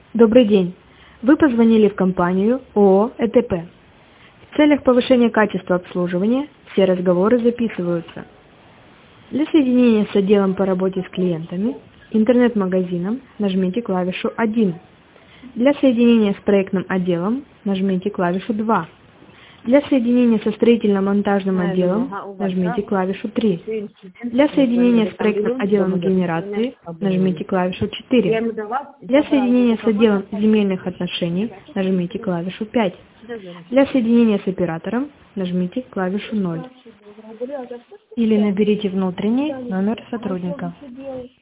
Добрый день. Вы позвонили в компанию ООО «ЭТП». В целях повышения качества обслуживания все разговоры записываются. Для соединения с отделом по работе с клиентами, интернет-магазином нажмите клавишу 1. Для соединения с проектным отделом нажмите клавишу 2. Для соединения со строительно-монтажным отделом нажмите клавишу 3. Для соединения с проектным отделом генерации нажмите клавишу 4. Для соединения с отделом земельных отношений нажмите клавишу 5. Для соединения с оператором нажмите клавишу 0. Или наберите внутренний номер сотрудника.